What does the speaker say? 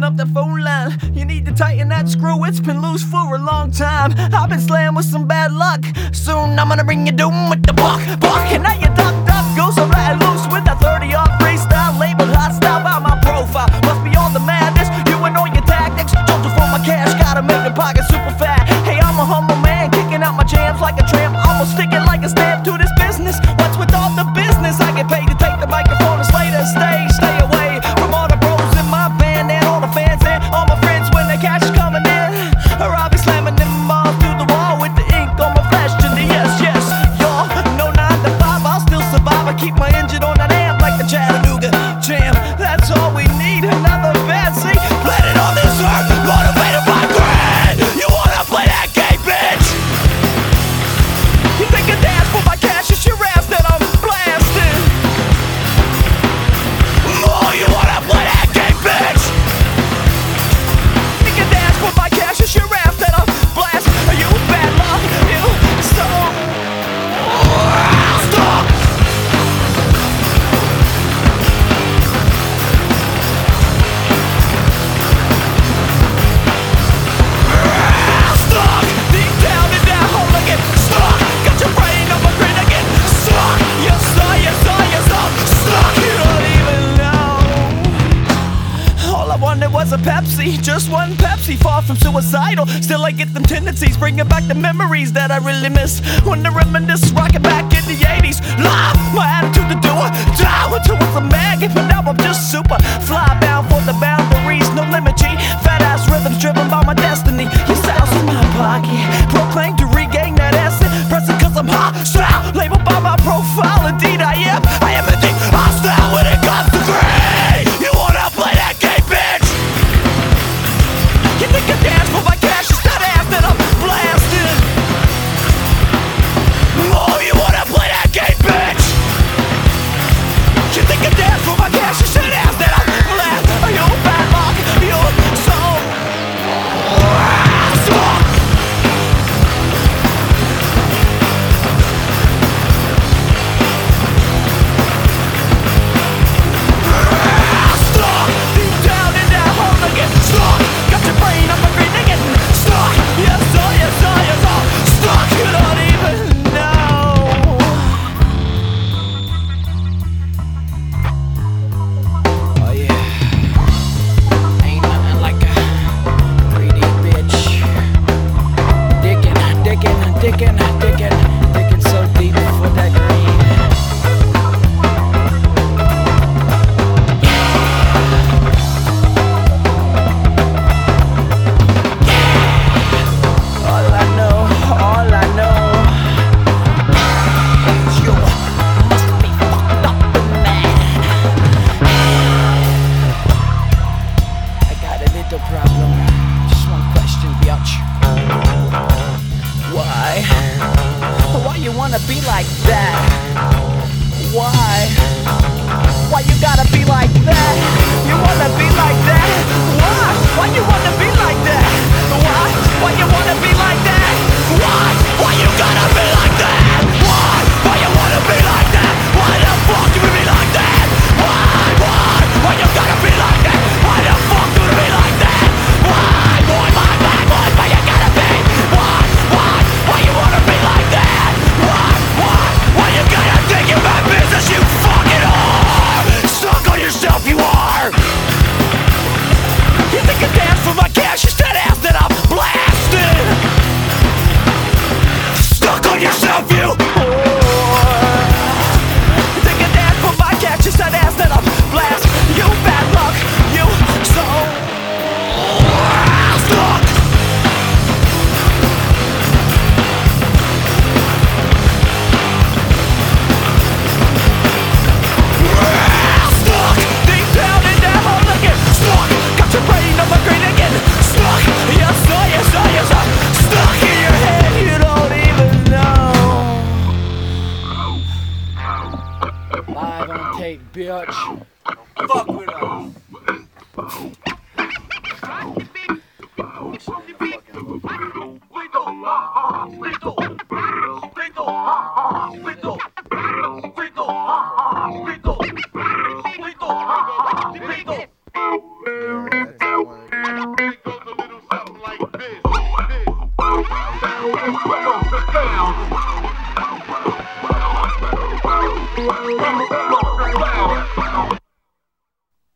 up the phone line. You need to tighten that screw, it's been loose for a long time. I've been slammed with some bad luck. Soon I'm gonna bring you doom with the buck. And now you ducked up, go so right loose with that 30-off freestyle labeled hostile by my profile. Must be all the madness, you and all your tactics. Don't for my cash, gotta make the pocket super fat. Hey, I'm a humble man, kicking out my jams like a tramp. Almost sticking like a stamp to this business. What's with all the business? I get paid to take the microphone and slay the stage. Stay away from all the bros in my band and all the fans and all my friends when the cash is coming in. Or I'll be slamming them all through the wall with the ink on my flesh. And the yes, yes, y'all. No 9 to 5, I'll still survive. I keep my engine on that amp like the Chattanooga Jam. That's all we need, another fancy planet on this earth, motivated by greed. You wanna play that game, bitch? You think a dance for my cash is your ass that I'm blasting? Oh, you wanna play that game, bitch? Think a dance for my cash is your ass that I'm blasting? Are you bad luck? You so stop. Stuck deep down in that hole again. Stuck, got your brain on my grin again. Stuck, yes sir, yes sir, yes sir. Stuck, you don't even know. All I wanted was a Pepsi, just one Pepsi. Far from suicidal, still I get them tendencies, bringing back the memories that I really miss. When I reminisce, rocking back in the 80s. Live, my attitude to do it, die until it's a maggot. But now I'm just super fly bound for the boundaries, no limit G. Fat ass rhythms driven by my destiny. Your style's in my pocket, proclaim to regain that essence. Pressing cause I'm hostile, labeled by my profile. Indeed I am indeed hostile when it comes to greed. You wanna play that game, bitch? You think I dance for my cash, it's that ass that I'm blasting. Oh, you wanna play that game, bitch? You think I dance for my cash, it's that ass that I'm blasting. Are you bad luck? You so stuck. Stuck deep down in that hole again. Stuck, got your brain on my green again. Stuck, yes sir, yes sir, yes sir. Stuck, you don't even know. Oh yeah, ain't nothing like a greedy bitch. Digging so deep for that green. All I know is you must be fucked up and mad. I got a little problem, just one question, bitch. Why you wanna be like that? Why you gotta be like that? You wanna be like that? Why you wanna be like that? Why you wanna be like that? Why you gotta be like that? Why you wanna be like that? Why the fuck you be like that? Why you gotta be like that? Why the fuck you be like that? Why you gotta be? Why you wanna be like that? Why you gotta think you're my business, you fucking whore? Stuck on yourself, you are. You think I dance for my cash, it's that ass that I'm blasting. Stuck on yourself, you whore. You think I dance for my cash, it's that ass that I'm blasting. You bad luck, you so stuck. Stuck deep down in that hole again. Stuck, got your brain on my green again. Stuck, yes sir, yes sir, yes sir. Stuck in your head, you don't even know. Live on tape, bitch. Fuck with us.